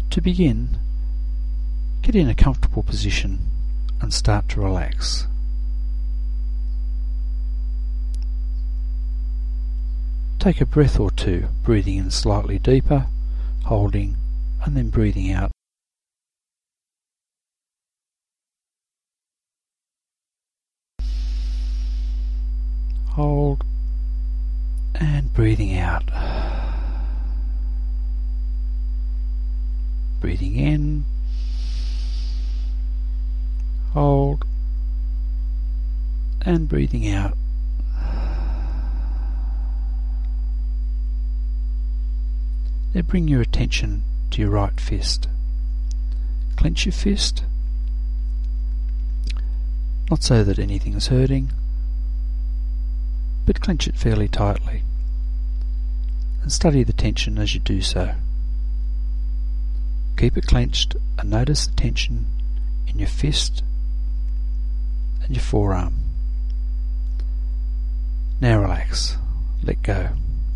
To begin, get in a comfortable position and start to relax. Take a breath or two, breathing in slightly deeper, holding, and then breathing out. Hold, and breathing out. Breathing in, hold, and breathing out. Now bring your attention to your right fist. Clench your fist, not so that anything is hurting, but clench it fairly tightly, and study the tension as you do so. Keep it clenched and notice the tension in your fist and your forearm. Now relax, let go.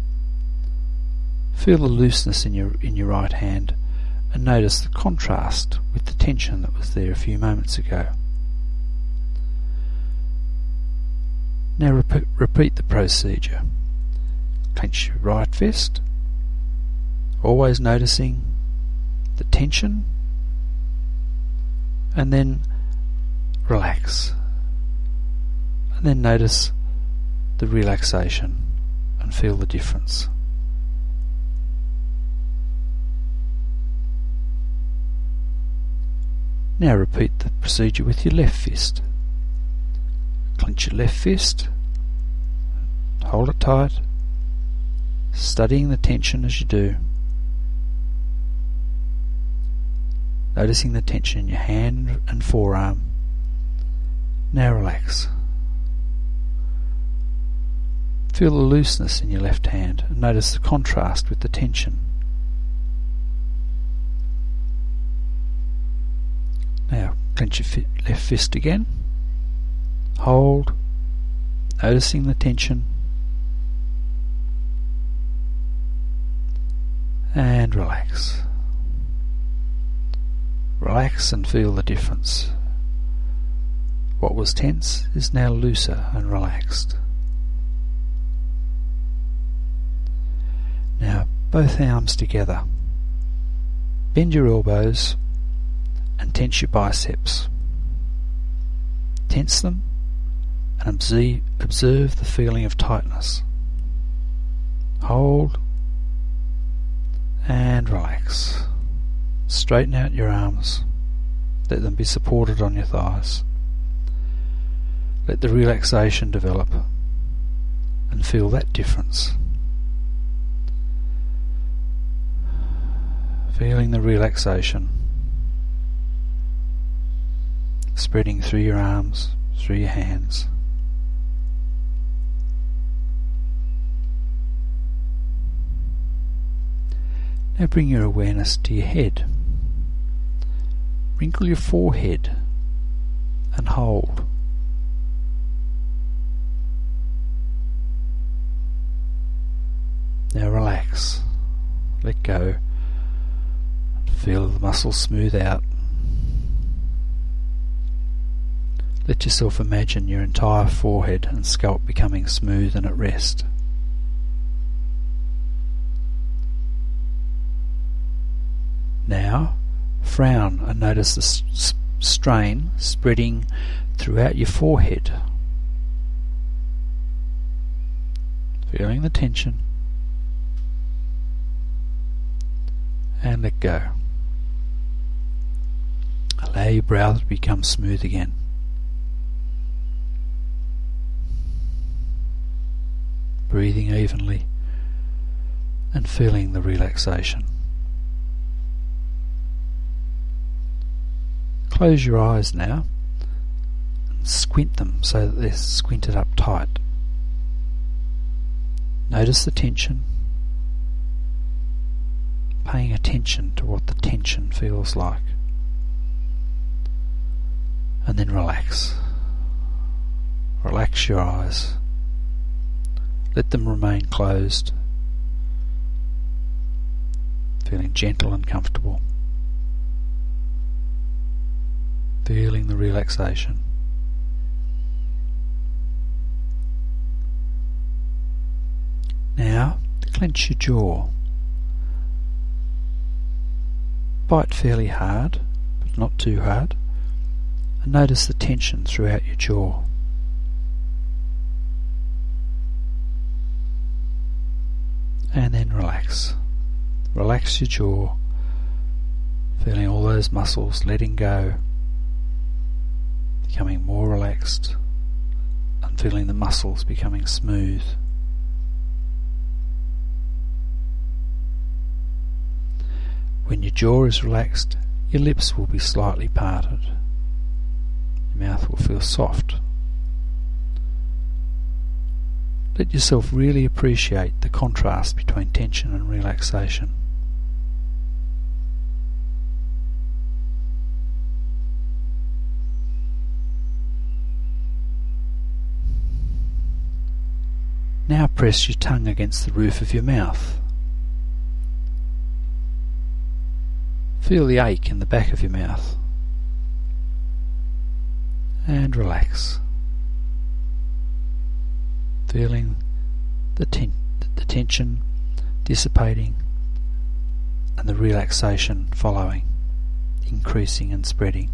Feel the looseness in your right hand and notice the contrast with the tension that was there a few moments ago. Now repeat the procedure. Clench your right fist, always noticing the tension, and then relax. And then notice the relaxation and feel the difference. Now repeat the procedure with your left fist. Clench your left fist, hold it tight, studying the tension as you do. Noticing the tension in your hand and forearm. Now relax. Feel the looseness in your left hand and notice the contrast with the tension. Now clench your left fist again. Hold, noticing the tension, and relax. Relax and feel the difference. What was tense is now looser and relaxed. Now both arms together. Bend your elbows and tense your biceps. Tense them and observe the feeling of tightness. Hold and relax. Straighten out your arms. Let them be supported on your thighs. Let the relaxation develop and feel that difference. Feeling the relaxation spreading through your arms, through your hands. Now bring your awareness to your head. Wrinkle your forehead and hold. Now relax, let go, feel the muscles smooth out. Let yourself imagine your entire forehead and scalp becoming smooth and at rest. Now, frown and notice the strain spreading throughout your forehead. Feeling the tension. And let go. Allow your brow to become smooth again. Breathing evenly and feeling the relaxation. Close your eyes now and squint them so that they're squinted up tight. Notice the tension, paying attention to what the tension feels like, and then relax. Relax your eyes. Let them remain closed, feeling gentle and comfortable. feeling the relaxation. Now, clench your jaw. Bite fairly hard, but not too hard, and notice the tension throughout your jaw. And then relax. Relax your jaw, feeling all those muscles letting go, becoming more relaxed, and feeling the muscles becoming smooth. When your jaw is relaxed, your lips will be slightly parted. Your mouth will feel soft. Let yourself really appreciate the contrast between tension and relaxation. Now press your tongue against the roof of your mouth. Feel the ache in the back of your mouth. And relax. Feeling the tension dissipating and the relaxation following, increasing and spreading.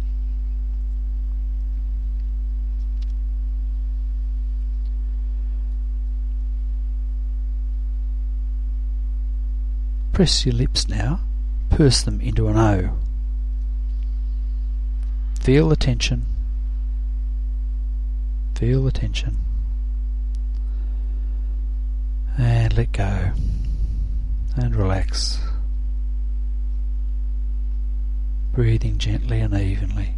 Press your lips now, purse them into an O. Feel the tension. Feel the tension. And let go. And relax. Breathing gently and evenly.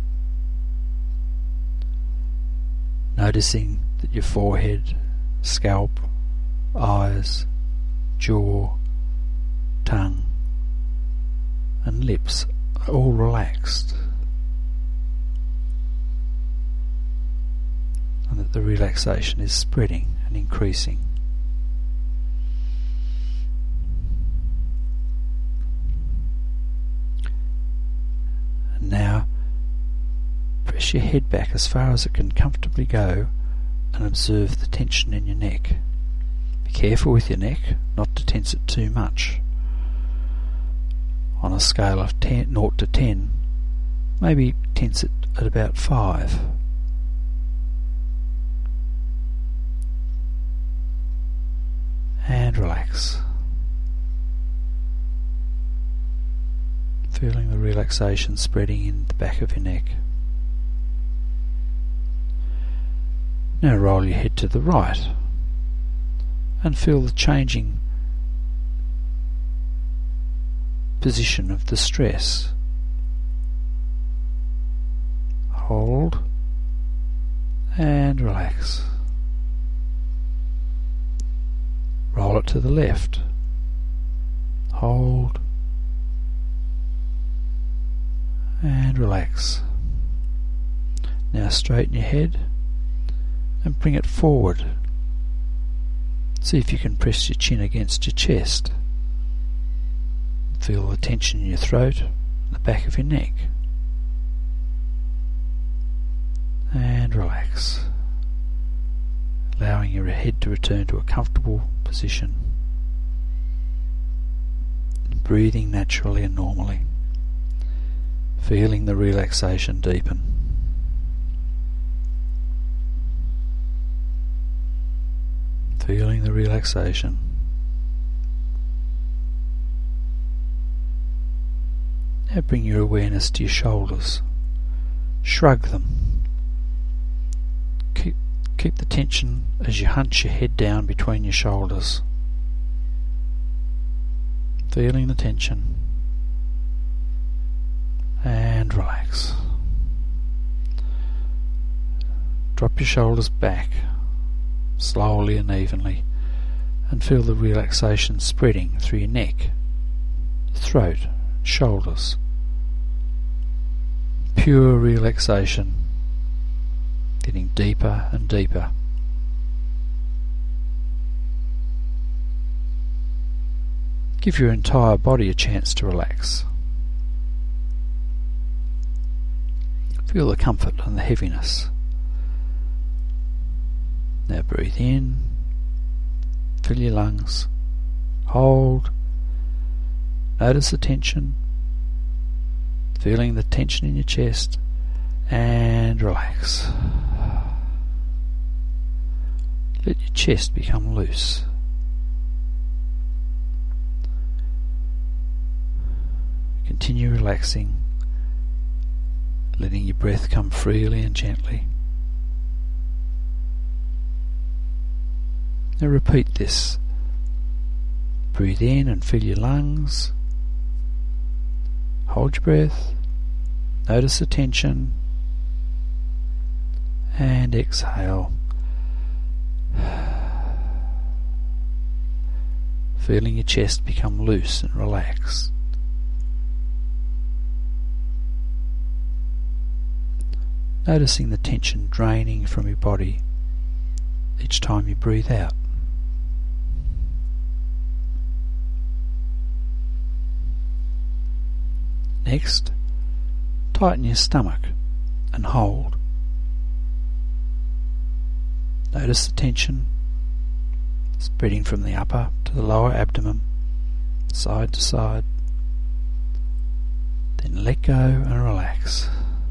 Noticing that your forehead, scalp, eyes, jaw, tongue and lips are all relaxed, and that the relaxation is spreading and increasing. And now press your head back as far as it can comfortably go and observe the tension in your neck. Be careful with your neck not to tense it too much. On a scale of 0 to 10, maybe tense it at about 5. And relax. Feeling the relaxation spreading in the back of your neck. Now roll your head to the right and feel the changing position of the stress. Hold and relax. Roll it to the left. Hold and relax. Now straighten your head and bring it forward. See if you can press your chin against your chest. Feel the tension in your throat, the back of your neck. And relax. Allowing your head to return to a comfortable position. Breathing naturally and normally. Feeling the relaxation deepen. Feeling the relaxation. Now bring your awareness to your shoulders. Shrug them. Keep the tension as you hunch your head down between your shoulders. Feeling the tension. And relax. Drop your shoulders back, slowly and evenly, and feel the relaxation spreading through your neck, your throat, shoulders. Pure relaxation, getting deeper and deeper. Give your entire body a chance to relax. Feel the comfort and the heaviness. Now breathe in, fill your lungs, hold, notice the tension, feeling the tension in your chest, and relax. Let your chest become loose. Continue relaxing, letting your breath come freely and gently. Now repeat this. Breathe in and fill your lungs. Hold your breath. Notice the tension. And exhale. Feeling your chest become loose and relaxed. Noticing the tension draining from your body each time you breathe out. Next, tighten your stomach and hold. Notice the tension spreading from the upper to the lower abdomen, side to side. Then let go and relax.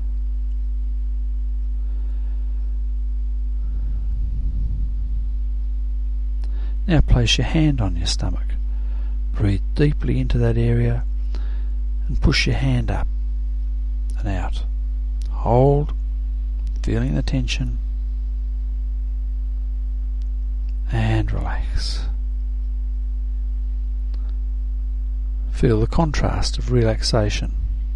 Now place your hand on your stomach. Breathe deeply into that area and push your hand up and out. Hold, feeling the tension, and relax. Feel the contrast of relaxation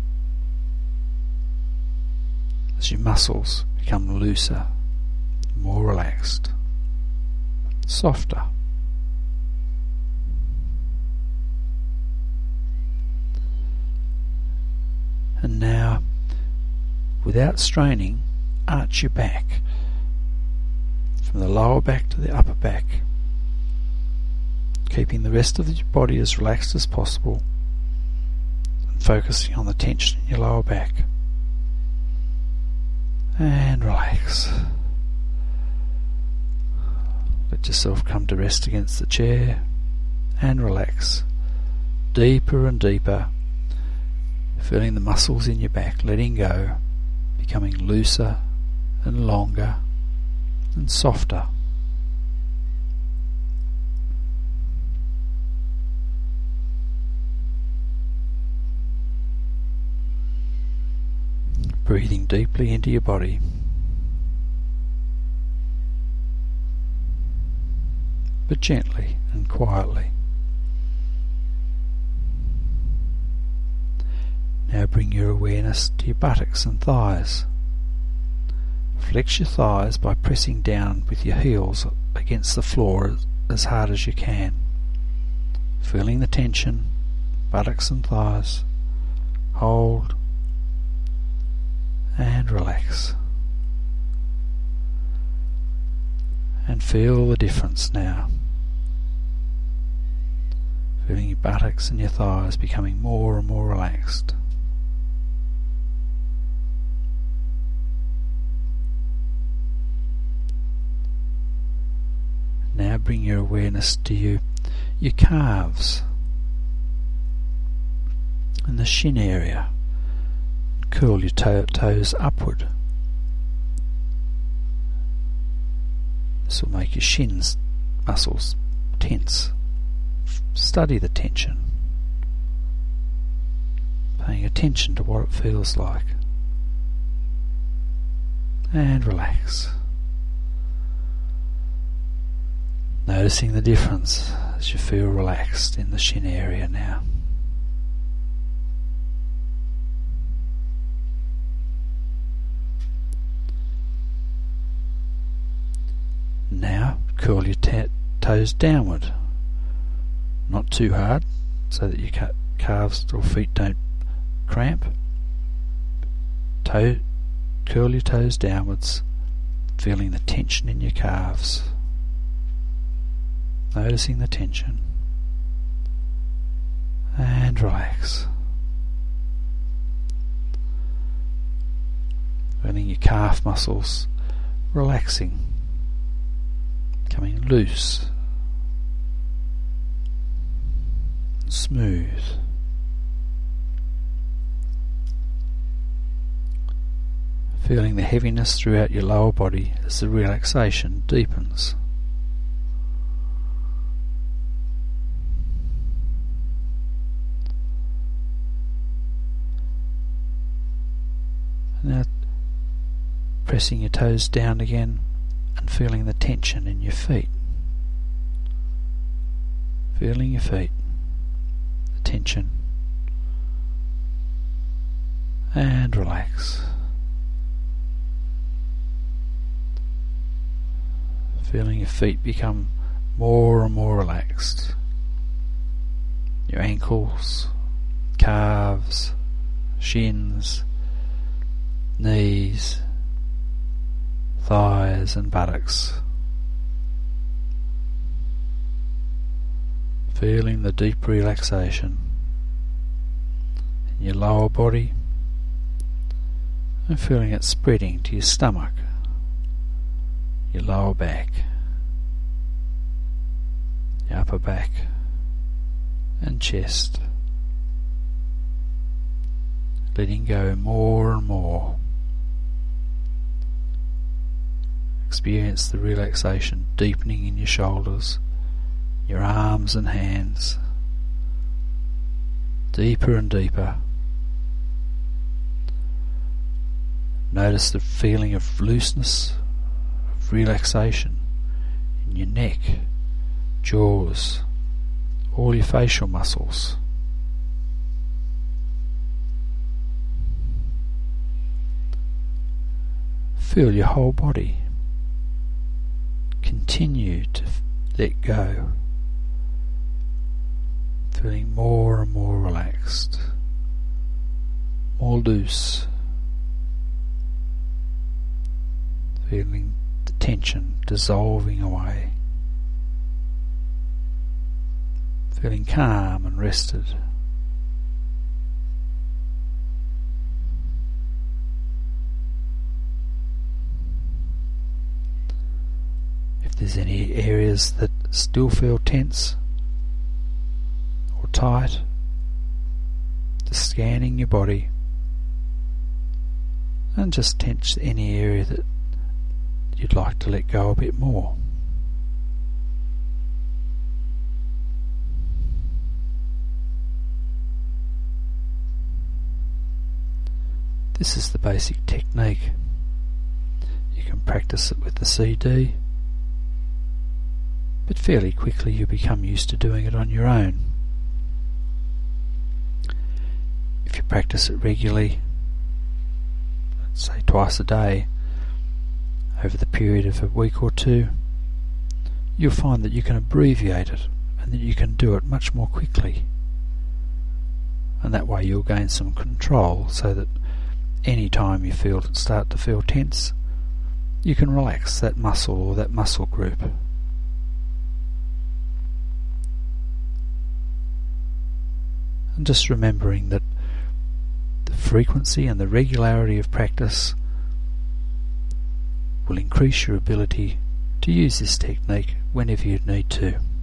as your muscles become looser, more relaxed, softer. And now, without straining, arch your back from the lower back to the upper back, keeping the rest of your body as relaxed as possible and focusing on the tension in your lower back. And relax. Let yourself come to rest against the chair and relax deeper and deeper. Feeling the muscles in your back letting go, becoming looser and longer and softer. Breathing deeply into your body. But gently and quietly. Now bring your awareness to your buttocks and thighs. Flex your thighs by pressing down with your heels against the floor as hard as you can. Feeling the tension, buttocks and thighs. Hold and relax. And feel the difference now. Feeling your buttocks and your thighs becoming more and more relaxed. Now bring your awareness to your calves and the shin area. Curl your toes upward. This will make your shins muscles tense. Study the tension, paying attention to what it feels like, and relax. Noticing the difference as you feel relaxed in the shin area now. Now curl your toes downward, not too hard so that your calves or feet don't cramp. Curl your toes downwards, feeling the tension in your calves. Noticing the tension, and relax. feeling your calf muscles relaxing, becoming loose, smooth. Feeling the heaviness throughout your lower body as the relaxation deepens. Now pressing your toes down again and feeling the tension in your feet. Feeling your feet, the tension, and relax. Feeling your feet become more and more relaxed. Your ankles, calves, shins, knees, thighs and buttocks. Feeling the deep relaxation in your lower body and feeling it spreading to your stomach, your lower back, your upper back and chest. Letting go more and more. Experience the relaxation deepening in your shoulders, your arms and hands, deeper and deeper. Notice the feeling of looseness, of relaxation in your neck, jaws, all your facial muscles. Feel your whole body. Continue to let go, feeling more and more relaxed, more loose, feeling the tension dissolving away, feeling calm and rested. If there's any areas that still feel tense or tight, just scanning your body and just tense any area that you'd like to let go a bit more. This is the basic technique. You can practice it with the CD, but fairly quickly you become used to doing it on your own. If you practice it regularly, let's say twice a day, over the period of a week or two, you'll find that you can abbreviate it and that you can do it much more quickly. And that way you'll gain some control, so that any time you start to feel tense, you can relax that muscle or that muscle group. And just remembering that the frequency and the regularity of practice will increase your ability to use this technique whenever you need to.